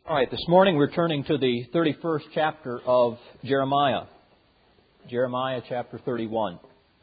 All right, this morning we're turning to the 31st chapter of Jeremiah. Jeremiah chapter 31.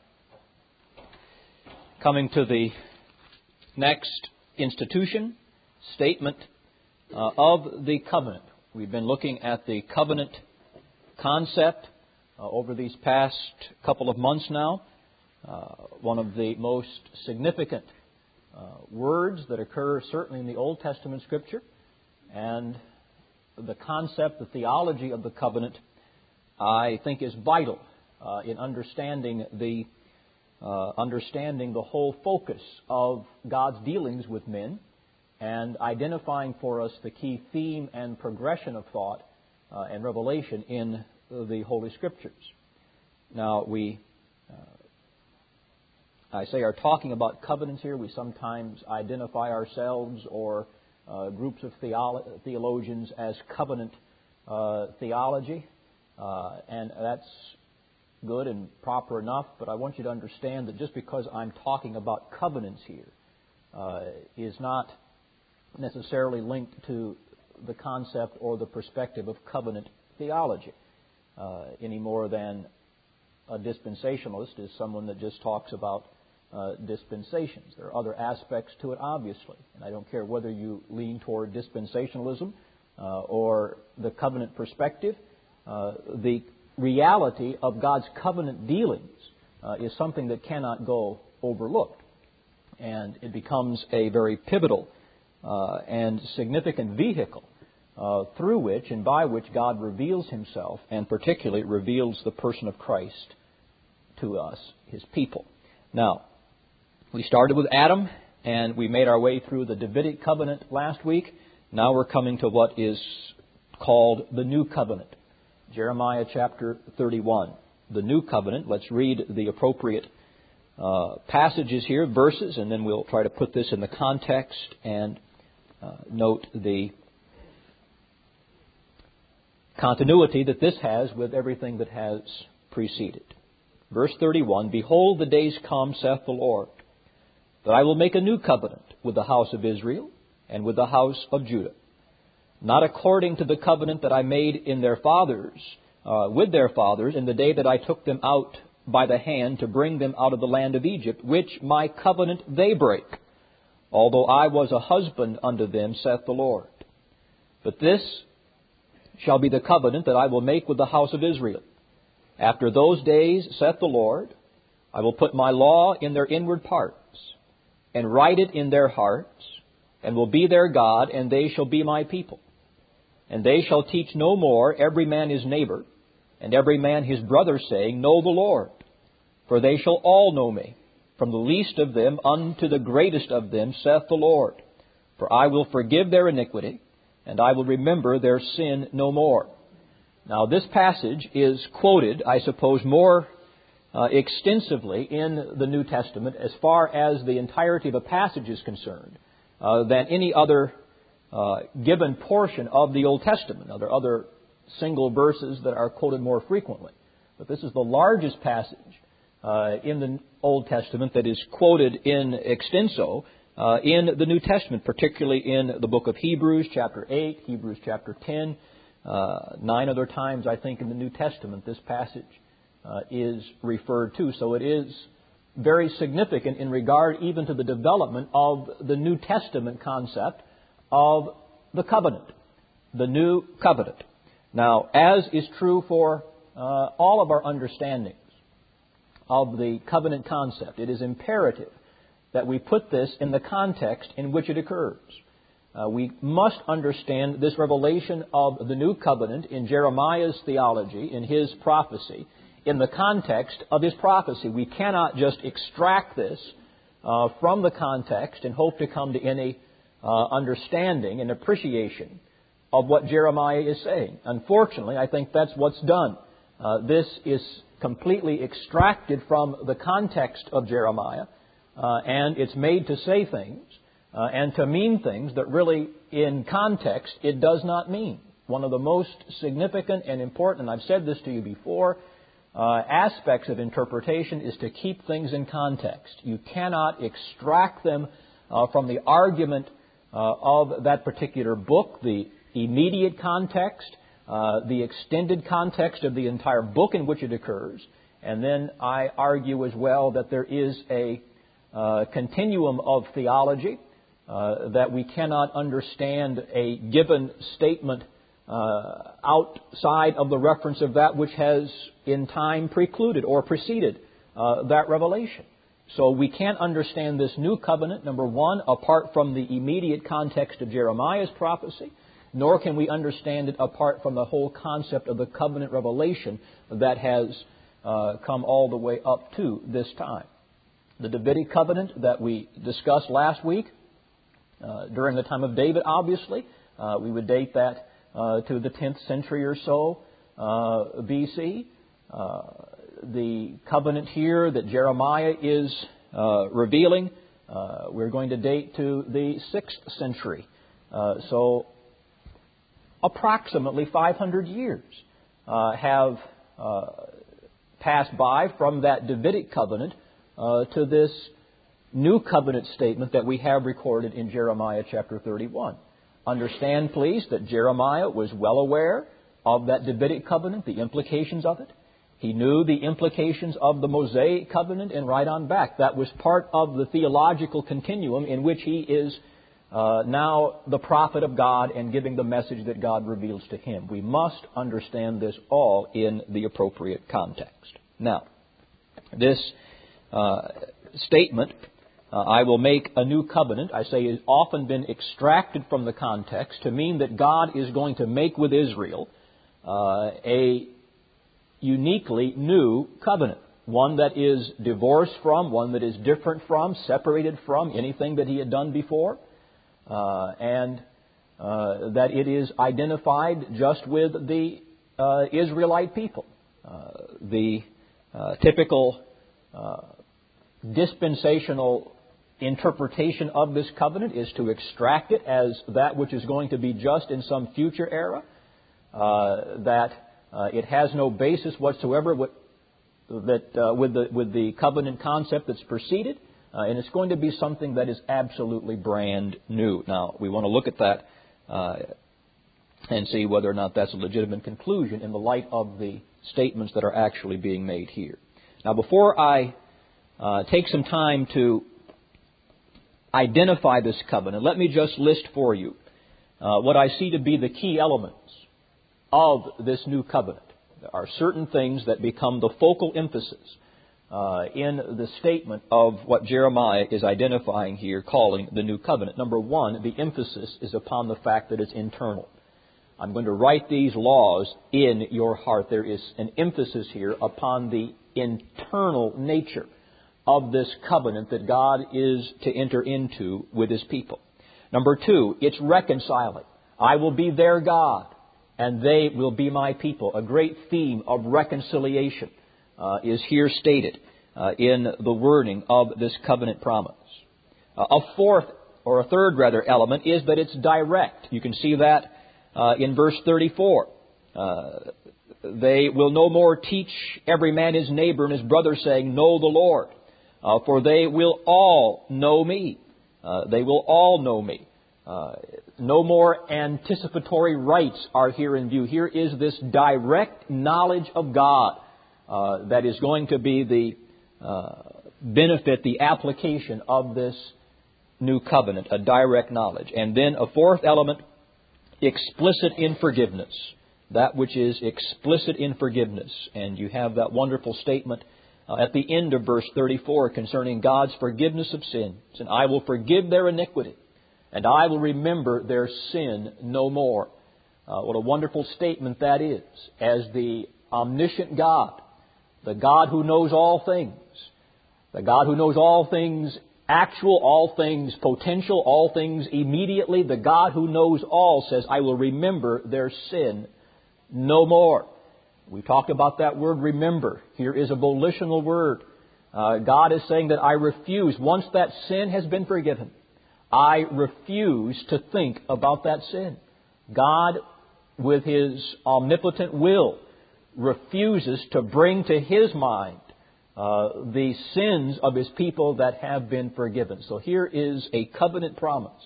Coming to the next institution, statement of the covenant. We've been looking at the covenant concept over these past couple of months now. One of the most significant words that occur certainly in the Old Testament Scripture, and the concept, the theology of the covenant, I think is vital in understanding the whole focus of God's dealings with men and identifying for us the key theme and progression of thought and revelation in the Holy Scriptures. Now, we are talking about covenants here. We sometimes identify ourselves or groups of theologians as covenant theology, and that's good and proper enough, but I want you to understand that just because I'm talking about covenants here is not necessarily linked to the concept or the perspective of covenant theology any more than a dispensationalist is someone that just talks about dispensations. There are other aspects to it, obviously, and I don't care whether you lean toward dispensationalism or the covenant perspective. The reality of God's covenant dealings is something that cannot go overlooked, and it becomes a very pivotal and significant vehicle through which and by which God reveals Himself, and particularly reveals the person of Christ to us, His people. Now, we started with Adam, and we made our way through the Davidic covenant last week. Now we're coming to what is called the New Covenant. Jeremiah chapter 31. The New Covenant. Let's read the appropriate passages here, verses, and then we'll try to put this in the context and note the continuity that this has with everything that has preceded. Verse 31, Behold, the days come, saith the Lord, that I will make a new covenant with the house of Israel and with the house of Judah, not according to the covenant that I made in their fathers, with their fathers, in the day that I took them out by the hand to bring them out of the land of Egypt, which my covenant they break, although I was a husband unto them, saith the Lord. But this shall be the covenant that I will make with the house of Israel. After those days, saith the Lord, I will put my law in their inward parts, and write it in their hearts, and will be their God, and they shall be my people. And they shall teach no more every man his neighbor, and every man his brother, saying, Know the Lord. For they shall all know me, from the least of them unto the greatest of them, saith the Lord. For I will forgive their iniquity, and I will remember their sin no more. Now, this passage is quoted, I suppose, more extensively in the New Testament as far as the entirety of a passage is concerned than any other given portion of the Old Testament. Now, there are other single verses that are quoted more frequently, but this is the largest passage in the Old Testament that is quoted in extenso in the New Testament, particularly in the book of Hebrews, chapter 8, Hebrews chapter 10, 9 other times, I think, in the New Testament, this passage is referred to. So it is very significant in regard even to the development of the New Testament concept of the covenant, the New Covenant. Now, as is true for all of our understandings of the covenant concept, it is imperative that we put this in the context in which it occurs. We must understand this revelation of the New Covenant in Jeremiah's theology, in his prophecy, in the context of his prophecy. We cannot just extract this from the context and hope to come to any understanding and appreciation of what Jeremiah is saying. Unfortunately, I think that's what's done. This is completely extracted from the context of Jeremiah, and it's made to say things and to mean things that really, in context, it does not mean. One of the most significant and important, and I've said this to you before, aspects of interpretation is to keep things in context. You cannot extract them from the argument of that particular book, the immediate context, the extended context of the entire book in which it occurs, and then I argue as well that there is a continuum of theology, that we cannot understand a given statement outside of the reference of that which has in time precluded or preceded that revelation. So we can't understand this new covenant, number one, apart from the immediate context of Jeremiah's prophecy, nor can we understand it apart from the whole concept of the covenant revelation that has come all the way up to this time. The Davidic covenant that we discussed last week, during the time of David, obviously, we would date that to the 10th century or so BC. The covenant here that Jeremiah is revealing, we're going to date to the 6th century. So approximately 500 years have passed by from that Davidic covenant to this new covenant statement that we have recorded in Jeremiah chapter 31. Understand, please, that Jeremiah was well aware of that Davidic covenant, the implications of it. He knew the implications of the Mosaic covenant and right on back. That was part of the theological continuum in which he is now the prophet of God and giving the message that God reveals to him. We must understand this all in the appropriate context. Now, this statement, I will make a new covenant, I say has often been extracted from the context to mean that God is going to make with Israel a uniquely new covenant, one that is divorced from, one that is different from, separated from anything that he had done before, and that it is identified just with the Israelite people. The typical dispensational interpretation of this covenant is to extract it as that which is going to be just in some future era, that it has no basis whatsoever with the covenant concept that's preceded, and it's going to be something that is absolutely brand new. Now, we want to look at that and see whether or not that's a legitimate conclusion in the light of the statements that are actually being made here. Now, before I take some time to identify this covenant, let me just list for you what I see to be the key elements of this new covenant. There are certain things that become the focal emphasis in the statement of what Jeremiah is identifying here, calling the new covenant. Number one, the emphasis is upon the fact that it's internal. I'm going to write these laws in your heart. There is an emphasis here upon the internal nature of this covenant that God is to enter into with His people. Number two, it's reconciling. I will be their God, and they will be my people. A great theme of reconciliation is here stated in the wording of this covenant promise. A third element is that it's direct. You can see that in verse 34. They will no more teach every man his neighbor and his brother, saying, Know the Lord. For they will all know me. They will all know me. No more anticipatory rites are here in view. Here is this direct knowledge of God that is going to be the benefit, the application of this new covenant, a direct knowledge. And then a fourth element, explicit in forgiveness. That which is explicit in forgiveness. And you have that wonderful statement at the end of verse 34 concerning God's forgiveness of sins. And I will forgive their iniquity, and I will remember their sin no more. What a wonderful statement that is. As the omniscient God, the God who knows all things, the God who knows all things actual, all things potential, all things immediately, the God who knows all says, I will remember their sin no more. We talked about that word remember. Here is a volitional word. God is saying that I refuse, once that sin has been forgiven, I refuse to think about that sin. God, with His omnipotent will, refuses to bring to His mind the sins of His people that have been forgiven. So here is a covenant promise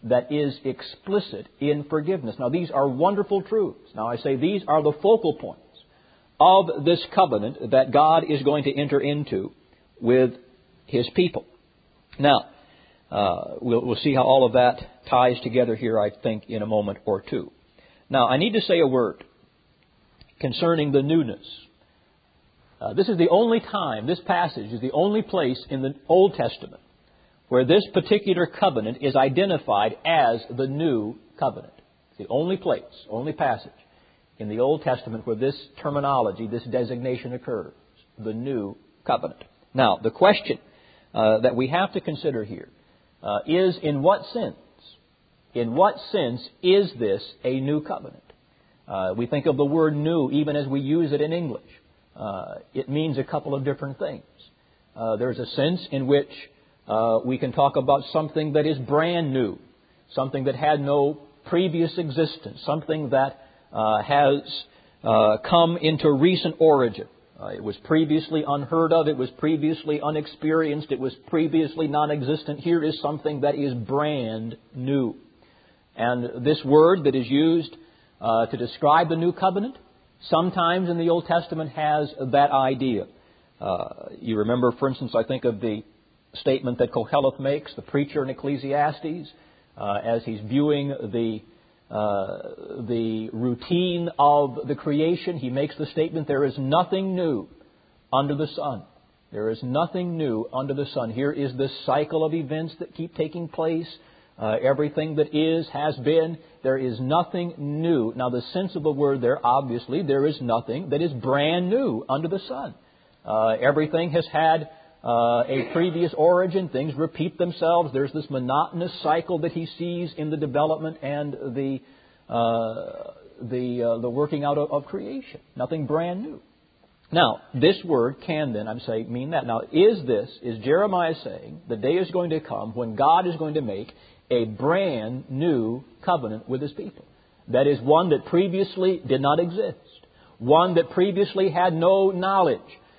that is explicit in forgiveness. Now, these are wonderful truths. Now, I say these are the focal points of this covenant that God is going to enter into with His people. Now, we'll see how all of that ties together here, I think, in a moment or two. Now, I need to say a word concerning the newness. This is the only time, this passage is the only place in the Old Testament where this particular covenant is identified as the new covenant. It's the only place, only passage in the Old Testament where this terminology, this designation occurs, the new covenant. Now, the question that we have to consider here is in what sense is this a new covenant? We think of the word new even as we use it in English. It means a couple of different things. There's a sense in which we can talk about something that is brand new, something that had no previous existence, something that has come into recent origin. It was previously unheard of, it was previously unexperienced, it was previously non-existent. Here is something that is brand new. And this word that is used to describe the new covenant sometimes in the Old Testament has that idea. You remember, for instance, I think of the statement that Koheleth makes, the preacher in Ecclesiastes, as he's viewing the routine of the creation. He makes the statement, there is nothing new under the sun. There is nothing new under the sun. Here is this cycle of events that keep taking place. Everything that is, has been. There is nothing new. Now, the sense of the word there, obviously, there is nothing that is brand new under the sun. Everything has had a previous origin. Things repeat themselves. There's this monotonous cycle that he sees in the development and the working out of creation. Nothing brand new. Now, this word can then, I'm saying, mean that. Now, is Jeremiah saying the day is going to come when God is going to make a brand new covenant with His people? That is one that previously did not exist. One that previously had no knowledge,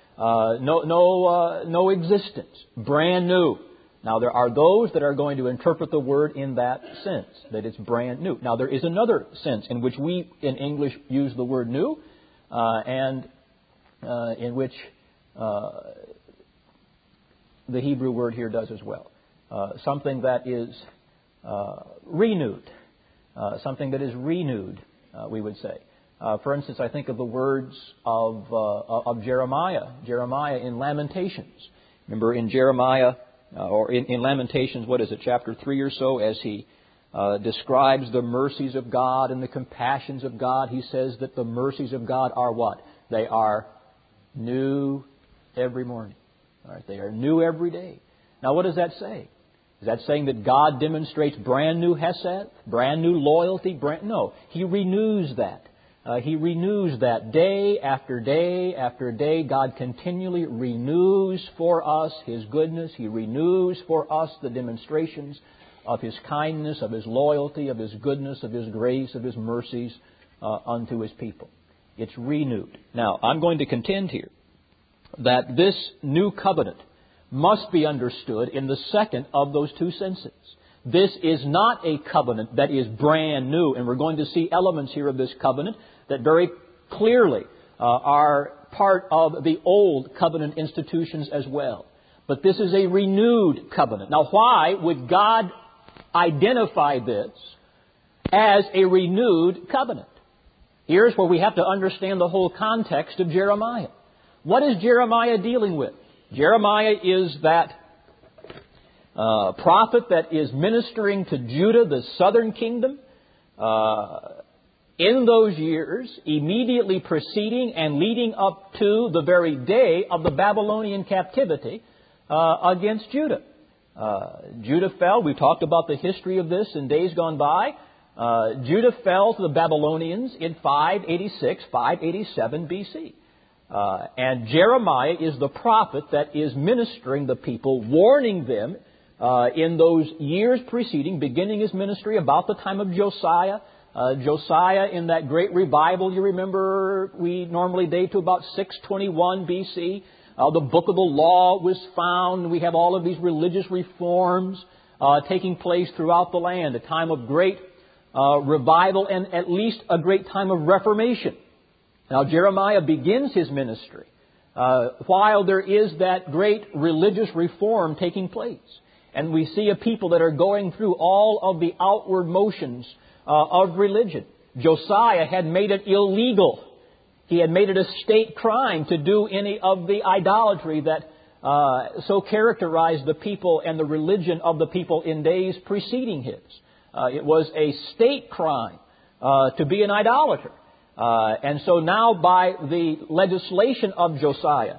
no existence. Brand new. Now, there are those that are going to interpret the word in that sense, that it's brand new. Now, there is another sense in which we in English use the word new, and in which the Hebrew word here does as well. Something that is renewed. Something that is renewed, we would say. For instance, I think of the words of Jeremiah. Jeremiah in Lamentations. Remember in Jeremiah, or in Lamentations, what is it, chapter 3 or so, as he describes the mercies of God and the compassions of God, he says that the mercies of God are what? They are new every morning. All right, they are new every day. Now, what does that say? Is that saying that God demonstrates brand new hesed, brand new loyalty? No, He renews that. He renews that day after day after day. God continually renews for us His goodness. He renews for us the demonstrations of His kindness, of His loyalty, of His goodness, of His grace, of His mercies unto His people. It's renewed. Now, I'm going to contend here that this new covenant must be understood in the second of those two senses. This is not a covenant that is brand new, and we're going to see elements here of this covenant that very clearly are part of the old covenant institutions as well. But this is a renewed covenant. Now, why would God identify this as a renewed covenant? Here's where we have to understand the whole context of Jeremiah. What is Jeremiah dealing with? Jeremiah is that prophet that is ministering to Judah, the southern kingdom, in those years, immediately preceding and leading up to the very day of the Babylonian captivity against Judah. Judah fell. We talked about the history of this in days gone by. Judah fell to the Babylonians in 586, 587 BC. And Jeremiah is the prophet that is ministering the people, warning them in those years preceding, beginning his ministry about the time of Josiah. Josiah in that great revival, you remember, we normally date to about 621 BC. The book of the law was found. We have all of these religious reforms. taking place throughout the land, a time of great revival and at least a great time of reformation. Now, Jeremiah begins his ministry while there is that great religious reform taking place. And we see a people that are going through all of the outward motions of religion. Josiah had made it illegal. He had made it a state crime to do any of the idolatry that so characterized the people and the religion of the people in days preceding his. It was a state crime to be an idolater. And so now by the legislation of Josiah,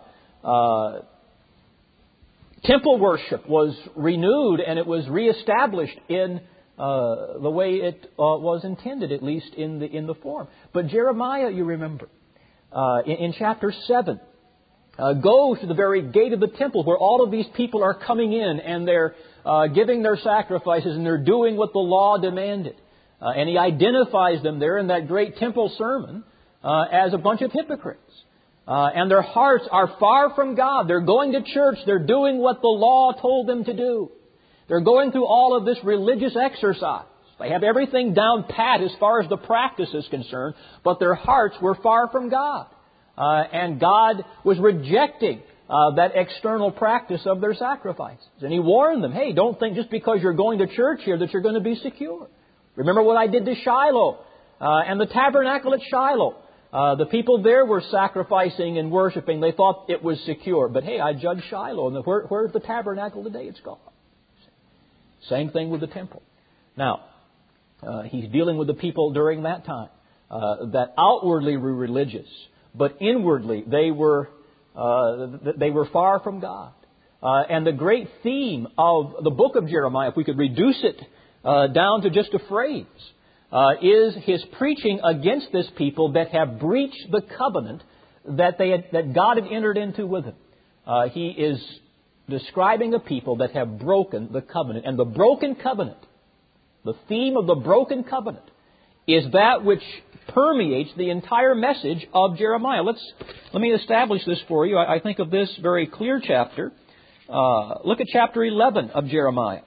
temple worship was renewed and it was reestablished in the way it was intended, at least in the form. But Jeremiah, you remember, in chapter 7, goes to the very gate of the temple where all of these people are coming in and they're giving their sacrifices and they're doing what the law demanded. And he identifies them there in that great temple sermon as a bunch of hypocrites. And their hearts are far from God. They're going to church. They're doing what the law told them to do. They're going through all of this religious exercise. They have everything down pat as far as the practice is concerned, but their hearts were far from God. And God was rejecting that external practice of their sacrifices. And He warned them, hey, don't think just because you're going to church here that you're going to be secure. Remember what I did to Shiloh and the tabernacle at Shiloh. The people there were sacrificing and worshiping. They thought it was secure. But hey, I judged Shiloh. And where's the tabernacle today? It's gone. Same thing with the temple. Now, He's dealing with the people during that time that outwardly were religious, but inwardly they were far from God. And the great theme of the book of Jeremiah, if we could reduce it down to just a phrase, is his preaching against this people that have breached the covenant that God had entered into with them. He is describing a people that have broken the covenant. And the broken covenant, the theme of the broken covenant, is that which permeates the entire message of Jeremiah. Let me establish this for you. I think of this very clear chapter. Look at chapter 11 of Jeremiah.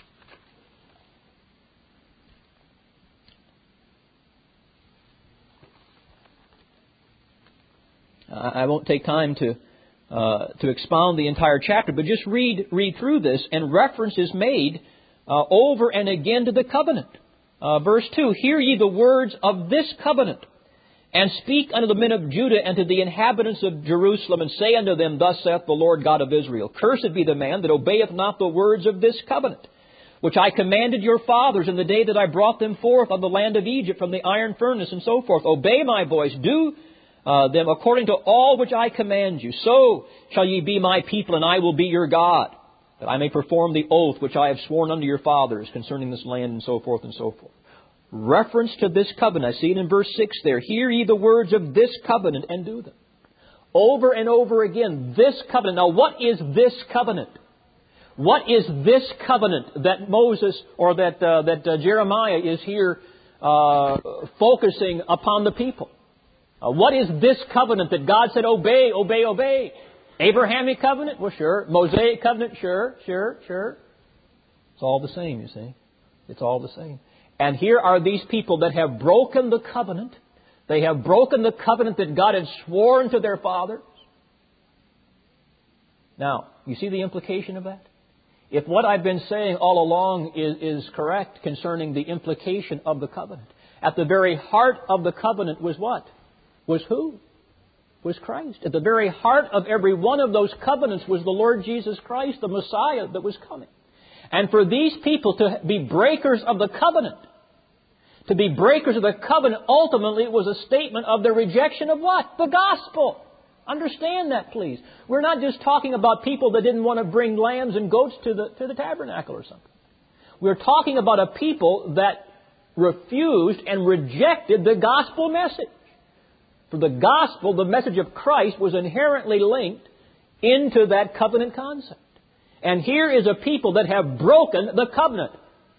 I won't take time to expound the entire chapter, but just read through this, and reference is made over and again to the covenant. Verse 2, hear ye the words of this covenant, and speak unto the men of Judah and to the inhabitants of Jerusalem, and say unto them, Thus saith the Lord God of Israel, Cursed be the man that obeyeth not the words of this covenant, which I commanded your fathers in the day that I brought them forth of the land of Egypt from the iron furnace, and so forth. Obey my voice, do them according to all which I command you. So shall ye be my people, and I will be your God, that I may perform the oath which I have sworn unto your fathers concerning this land, and so forth and so forth. Reference to this covenant. I see it in verse 6 there. Hear ye the words of this covenant, and do them. Over and over again, this covenant. Now, what is this covenant? What is this covenant that Moses, or that Jeremiah is here focusing upon the people? What is this covenant that God said, obey, obey, obey? Abrahamic covenant? Well, sure. Mosaic covenant? Sure. It's all the same, you see. It's all the same. And here are these people that have broken the covenant. They have broken the covenant that God had sworn to their fathers. Now, you see the implication of that? If what I've been saying all along is correct concerning the implication of the covenant, at the very heart of the covenant was what? Was who? Was Christ. At the very heart of every one of those covenants was the Lord Jesus Christ, the Messiah that was coming. And for these people to be breakers of the covenant, ultimately it was a statement of their rejection of what? The gospel. Understand that, please. We're not just talking about people that didn't want to bring lambs and goats to the tabernacle or something. We're talking about a people that refused and rejected the gospel message. For the gospel, the message of Christ, was inherently linked into that covenant concept. And here is a people that have broken the covenant.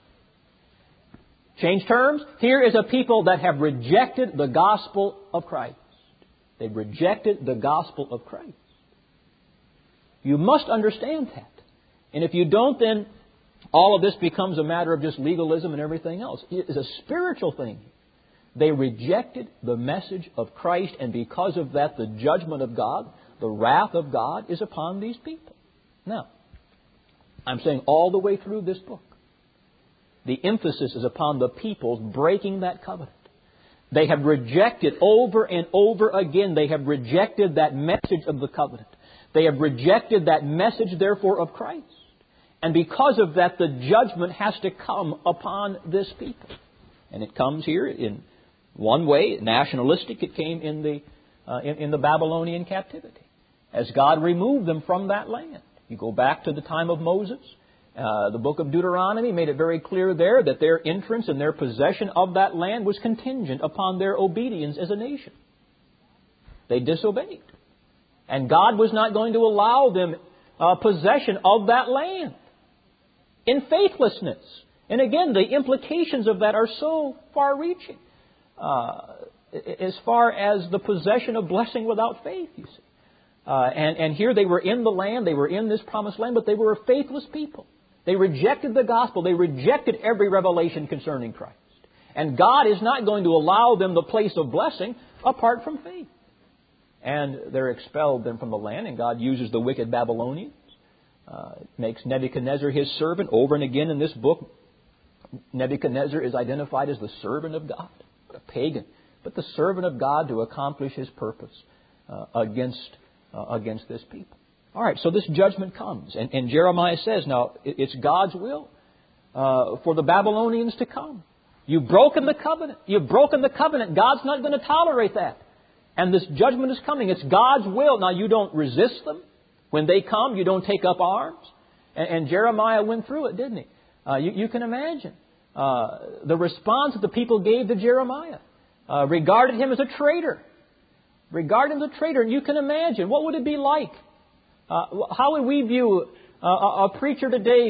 Change terms. Here is a people that have rejected the gospel of Christ. They've rejected the gospel of Christ. You must understand that. And if you don't, then all of this becomes a matter of just legalism and everything else. It is a spiritual thing. They rejected the message of Christ, and because of that, the judgment of God, the wrath of God is upon these people. Now, I'm saying all the way through this book, the emphasis is upon the people's breaking that covenant. They have rejected over and over again, they have rejected that message of the covenant. They have rejected that message, therefore, of Christ. And because of that, the judgment has to come upon this people. And it comes here in one way, nationalistic. It came in the Babylonian captivity, as God removed them from that land. You go back to the time of Moses. The book of Deuteronomy made it very clear there that their entrance and their possession of that land was contingent upon their obedience as a nation. They disobeyed. And God was not going to allow them possession of that land in faithlessness. And again, the implications of that are so far-reaching. As far as the possession of blessing without faith, you see. And here they were in the land, they were in this promised land, but they were a faithless people. They rejected the gospel. They rejected every revelation concerning Christ. And God is not going to allow them the place of blessing apart from faith. And they're expelled then from the land, and God uses the wicked Babylonians. Makes Nebuchadnezzar his servant. Over and again in this book, Nebuchadnezzar is identified as the servant of God. What a pagan. But the servant of God to accomplish his purpose against this people. All right, so this judgment comes. And Jeremiah says, now, it's God's will for the Babylonians to come. You've broken the covenant. You've broken the covenant. God's not going to tolerate that. And this judgment is coming. It's God's will. Now, you don't resist them. When they come, you don't take up arms. And Jeremiah went through it, didn't he? You can imagine the response that the people gave to Jeremiah. Regarded him as a traitor. Regarded him as a traitor. And you can imagine, what would it be like? How would we view a preacher today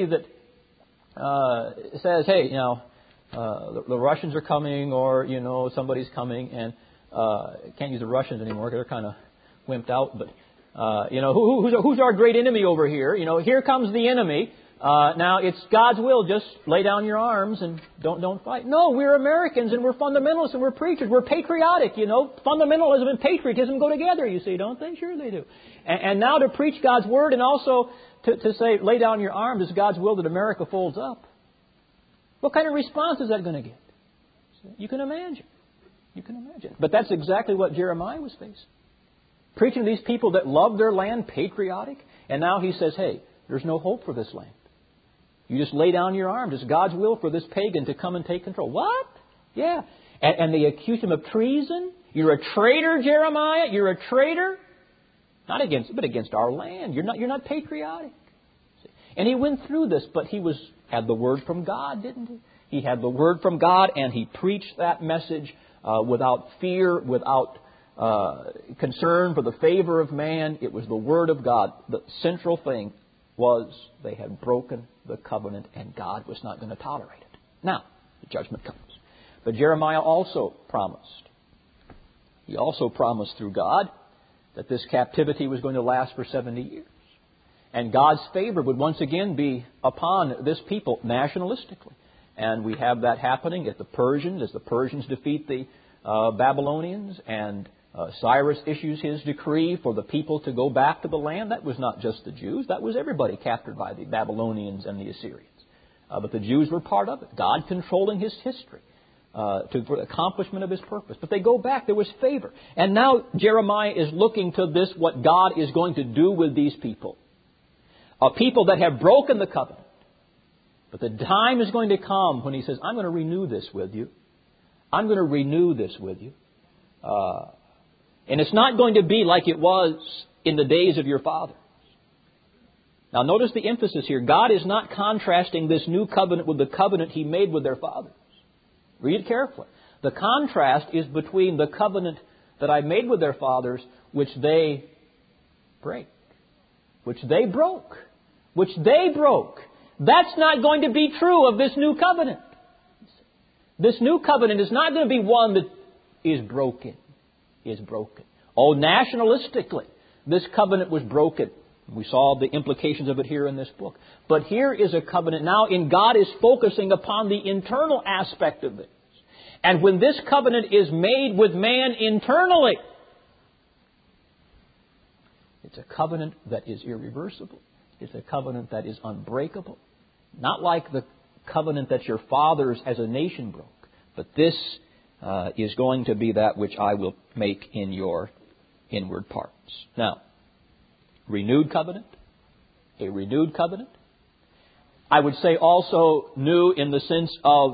that says, hey, the Russians are coming, or, somebody's coming, and can't use the Russians anymore because they're kind of wimped out, but, who's our great enemy over here? Here comes the enemy. Now, it's God's will. Just lay down your arms and don't fight. No, we're Americans and we're fundamentalists and we're preachers. We're patriotic, Fundamentalism and patriotism go together, you see, don't they? Sure they do. And now to preach God's Word and also to say, lay down your arms, is God's will that America folds up. What kind of response is that going to get? You can imagine. You can imagine. But that's exactly what Jeremiah was facing. Preaching to these people that love their land, patriotic, and now he says, hey, there's no hope for this land. You just lay down your arms. It's God's will for this pagan to come and take control. What? Yeah. And they accuse him of treason. You're a traitor, Jeremiah. You're a traitor. Not against, but against our land. You're not patriotic. And he went through this, but he had the word from God, didn't he? He had the word from God, and he preached that message without fear, without concern for the favor of man. It was the word of God. The central thing was they had broken the covenant, and God was not going to tolerate it. Now, the judgment comes. But Jeremiah also promised. He also promised through God that this captivity was going to last for 70 years. And God's favor would once again be upon this people nationalistically. And we have that happening at the Persians, as the Persians defeat the Babylonians, and Cyrus issues his decree for the people to go back to the land. That was not just the Jews. That was everybody captured by the Babylonians and the Assyrians. But the Jews were part of it. God controlling his history for the accomplishment of his purpose. But they go back. There was favor. And now Jeremiah is looking to this, what God is going to do with these people. A people that have broken the covenant. But the time is going to come when he says, I'm going to renew this with you. I'm going to renew this with you. And it's not going to be like it was in the days of your fathers. Now notice the emphasis here. God is not contrasting this new covenant with the covenant he made with their fathers. Read it carefully. The contrast is between the covenant that I made with their fathers, which they break. Which they broke. Which they broke. That's not going to be true of this new covenant. This new covenant is not going to be one that is broken. Is broken. Oh, nationalistically, this covenant was broken We saw the implications of it here in this book. But here is a covenant now, and God is focusing upon the internal aspect of this. And when this covenant is made with man internally, it's a covenant that is irreversible. It's a covenant that is unbreakable. Not like the covenant that your fathers as a nation broke. But this is going to be that which I will make in your inward parts. Now, renewed covenant. A renewed covenant. I would say also new in the sense of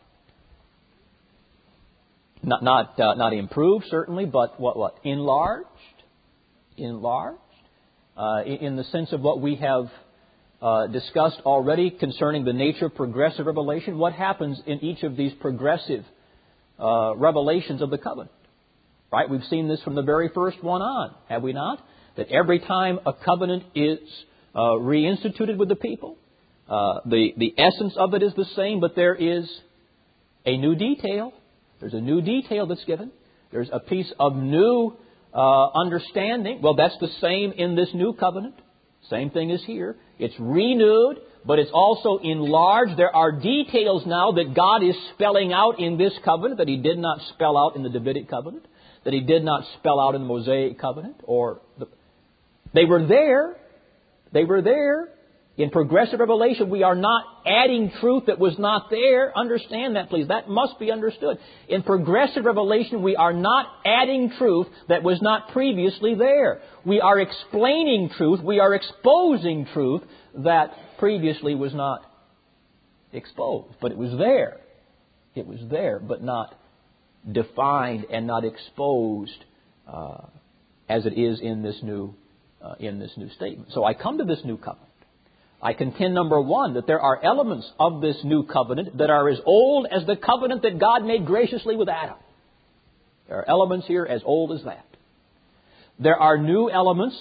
not improved, certainly, but what? Enlarged. Enlarged. In the sense of what we have discussed already concerning the nature of progressive revelation. What happens in each of these progressive revelations of the covenant? Right? We've seen this from the very first one on, have we not? That every time a covenant is reinstituted with the people, the essence of it is the same, but there is a new detail. There's a new detail that's given. There's a piece of new understanding. Well, that's the same in this new covenant. Same thing is here. It's renewed, but it's also enlarged. There are details now that God is spelling out in this covenant that He did not spell out in the Davidic covenant, that He did not spell out in the Mosaic covenant. They were there. They were there. In progressive revelation, we are not adding truth that was not there. Understand that, please. That must be understood. In progressive revelation, we are not adding truth that was not previously there. We are explaining truth. We are exposing truth that previously was not exposed. But it was there. It was there, but not defined and not exposed as it is in this new statement. So I come to this new covenant. I contend, number one, that there are elements of this new covenant that are as old as the covenant that God made graciously with Adam. There are elements here as old as that. There are new elements,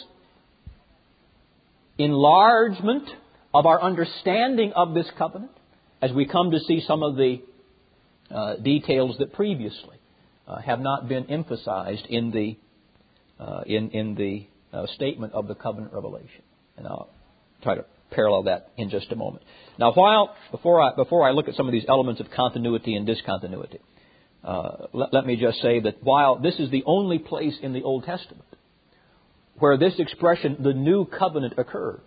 enlargement of our understanding of this covenant, as we come to see some of the details that previously have not been emphasized in the statement of the covenant revelation. And I'll try to parallel that in just a moment. Now, before I look at some of these elements of continuity and discontinuity, let me just say that while this is the only place in the Old Testament where this expression, the new covenant, occurs,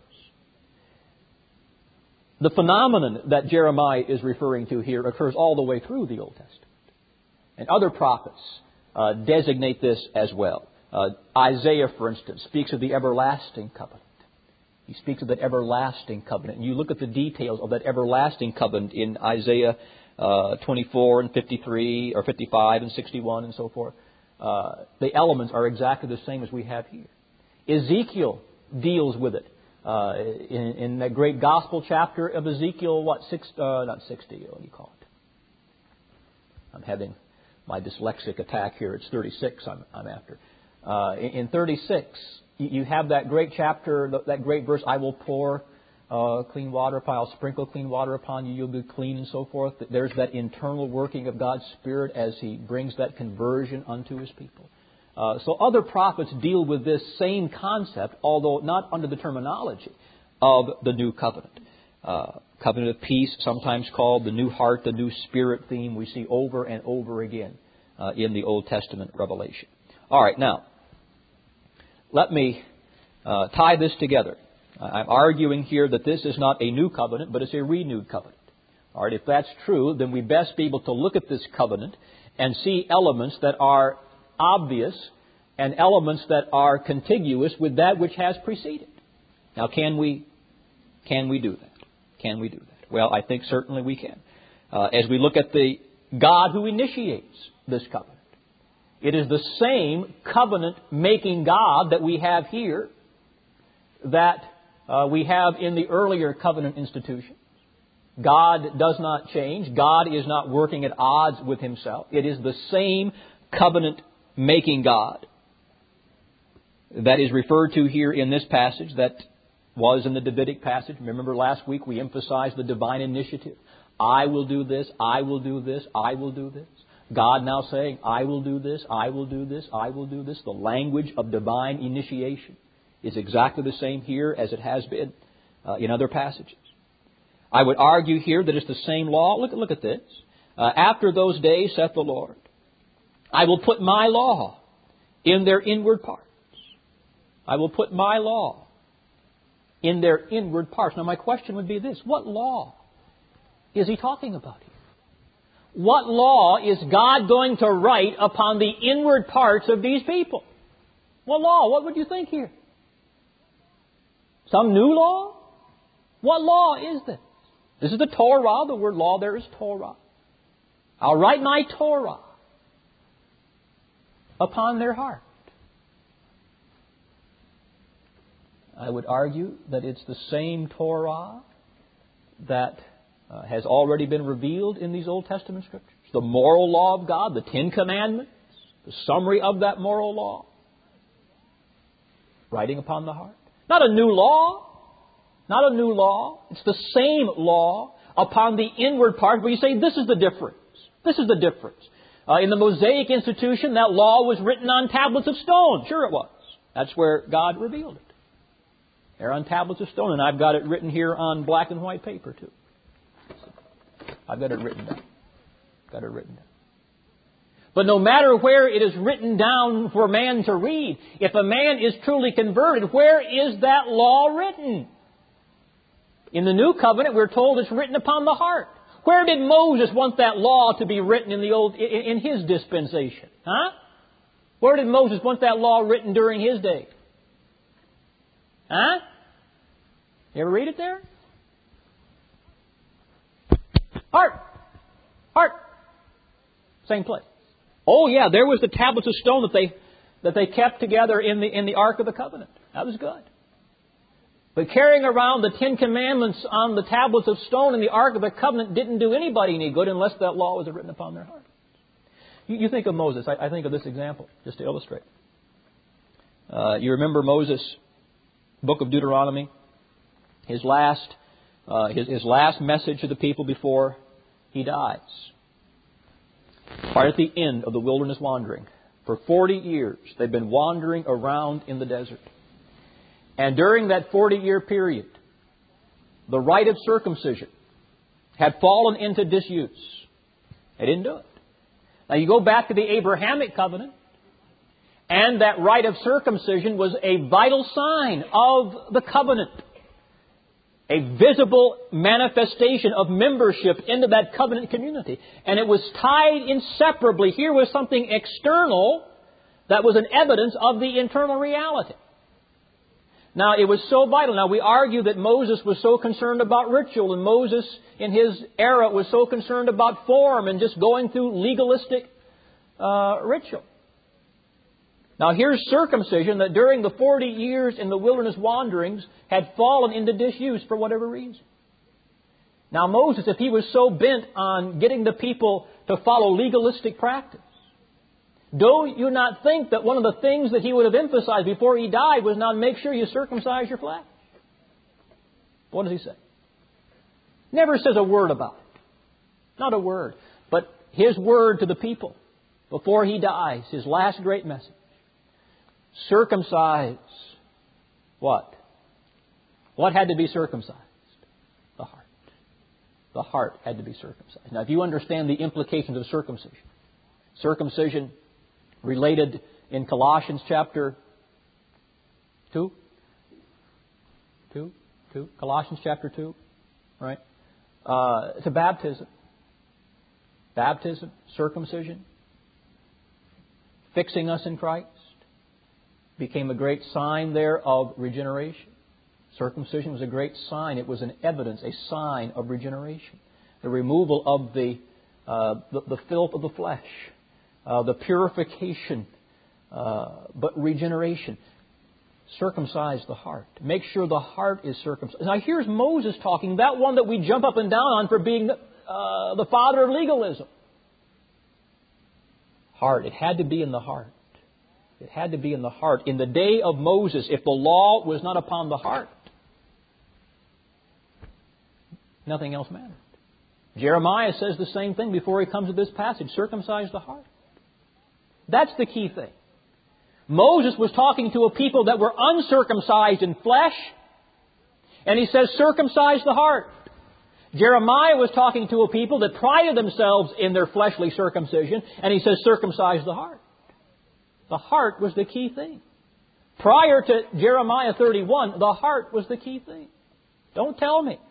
the phenomenon that Jeremiah is referring to here occurs all the way through the Old Testament. And other prophets designate this as well. Isaiah, for instance, speaks of the everlasting covenant. He speaks of that everlasting covenant. And you look at the details of that everlasting covenant in Isaiah 24 and 53 or 55 and 61 and so forth. The elements are exactly the same as we have here. Ezekiel deals with it. In that great gospel chapter of Ezekiel, not 60, what do you call it? I'm having my dyslexic attack here. It's 36 I'm after. In 36, you have that great chapter, that great verse, I will pour clean water upon you, I'll sprinkle clean water upon you, you'll be clean and so forth. There's that internal working of God's Spirit as He brings that conversion unto His people. So other prophets deal with this same concept, although not under the terminology of the new covenant. Covenant of peace, sometimes called the new heart, the new spirit theme, we see over and over again in the Old Testament revelation. All right, now, let me tie this together. I'm arguing here that this is not a new covenant, but it's a renewed covenant. All right, if that's true, then we best be able to look at this covenant and see elements that are obvious and elements that are contiguous with that which has preceded. Now, can we do that? Can we do that? Well, I think certainly we can. As we look at the God who initiates this covenant. It is the same covenant-making God that we have here that we have in the earlier covenant institutions. God does not change. God is not working at odds with Himself. It is the same covenant-making God that is referred to here in this passage that was in the Davidic passage. Remember last week we emphasized the divine initiative. I will do this, I will do this, I will do this. God now saying, I will do this, I will do this, I will do this. The language of divine initiation is exactly the same here as it has been in other passages. I would argue here that it's the same law. Look at this. After those days, saith the Lord, I will put my law in their inward parts. I will put my law in their inward parts. Now my question would be this. What law is he talking about here? What law is God going to write upon the inward parts of these people? What law? What would you think here? Some new law? What law is this? This is the Torah. The word law there is Torah. I'll write my Torah upon their heart. I would argue that it's the same Torah that has already been revealed in these Old Testament Scriptures. The moral law of God, the Ten Commandments, the summary of that moral law. Writing upon the heart. Not a new law. Not a new law. It's the same law upon the inward part where you say, this is the difference. This is the difference. In the Mosaic institution, that law was written on tablets of stone. Sure it was. That's where God revealed it. They're on tablets of stone, and I've got it written here on black and white paper too. I've got it written down. Got it written down. But no matter where it is written down for man to read, if a man is truly converted, where is that law written? In the New Covenant, we're told it's written upon the heart. Where did Moses want that law to be written in his dispensation? Huh? Where did Moses want that law written during his day? Huh? You ever read it there? Heart. Heart. Same place. Oh yeah, there was the tablets of stone that they kept together in the Ark of the Covenant. That was good. But carrying around the Ten Commandments on the tablets of stone in the Ark of the Covenant didn't do anybody any good unless that law was written upon their heart. You think of Moses. I think of this example just to illustrate. You remember Moses, book of Deuteronomy, his last message to the people before he dies. Right at the end of the wilderness wandering. For 40 years, they've been wandering around in the desert. And during that 40-year period, the rite of circumcision had fallen into disuse. They didn't do it. Now you go back to the Abrahamic covenant, and that rite of circumcision was a vital sign of the covenant. A visible manifestation of membership into that covenant community. And it was tied inseparably. Here was something external that was an evidence of the internal reality. Now, it was so vital. Now, we argue that Moses was so concerned about ritual, and Moses, in his era, was so concerned about form and just going through legalistic ritual. Now, here's circumcision that during the 40 years in the wilderness wanderings had fallen into disuse for whatever reason. Now, Moses, if he was so bent on getting the people to follow legalistic practice, do you not think that one of the things that he would have emphasized before he died was now make sure you circumcise your flesh? What does he say? Never says a word about it. Not a word. But his word to the people before he dies, his last great message. Circumcise what? What had to be circumcised? The heart. The heart had to be circumcised. Now, if you understand the implications of circumcision related in Colossians chapter 2. Colossians chapter 2. Right? To baptism. Baptism, circumcision, fixing us in Christ, became a great sign there of regeneration. Circumcision was a great sign. It was an evidence, a sign of regeneration. The removal of the filth of the flesh, the purification, but regeneration. Circumcise the heart. Make sure the heart is circumcised. Now here's Moses talking, that one that we jump up and down on for being the father of legalism. Heart. It had to be in the heart. It had to be in the heart. In the day of Moses, if the law was not upon the heart, nothing else mattered. Jeremiah says the same thing before he comes to this passage. Circumcise the heart. That's the key thing. Moses was talking to a people that were uncircumcised in flesh, and he says, circumcise the heart. Jeremiah was talking to a people that prided themselves in their fleshly circumcision, and he says, circumcise the heart. The heart was the key thing. Prior to Jeremiah 31, the heart was the key thing. Don't tell me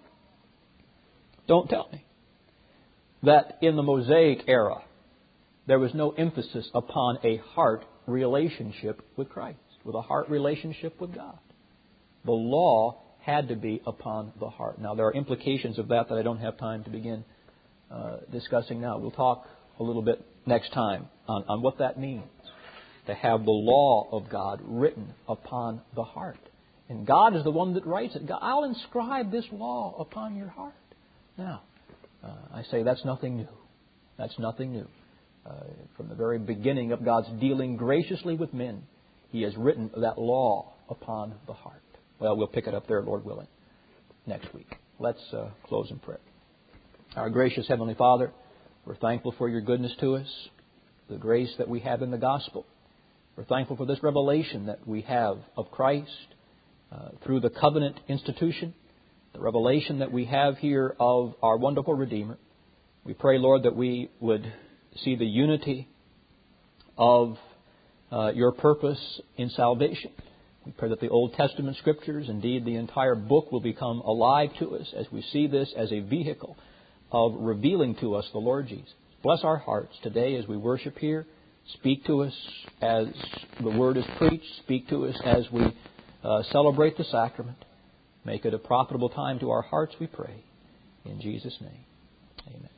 that in the Mosaic era, there was no emphasis upon a heart relationship with Christ, with a heart relationship with God. The law had to be upon the heart. Now, there are implications of that I don't have time to begin discussing now. We'll talk a little bit next time on what that means, to have the law of God written upon the heart. And God is the one that writes it. God, I'll inscribe this law upon your heart. Now, I say that's nothing new. That's nothing new. From the very beginning of God's dealing graciously with men, He has written that law upon the heart. Well, we'll pick it up there, Lord willing, next week. Let's close in prayer. Our gracious Heavenly Father, we're thankful for your goodness to us, the grace that we have in the gospel. We're thankful for this revelation that we have of Christ through the covenant institution, the revelation that we have here of our wonderful Redeemer. We pray, Lord, that we would see the unity of your purpose in salvation. We pray that the Old Testament Scriptures, indeed the entire book, will become alive to us as we see this as a vehicle of revealing to us the Lord Jesus. Bless our hearts today as we worship here. Speak to us as the Word is preached. Speak to us as we celebrate the sacrament. Make it a profitable time to our hearts, we pray. In Jesus' name, amen.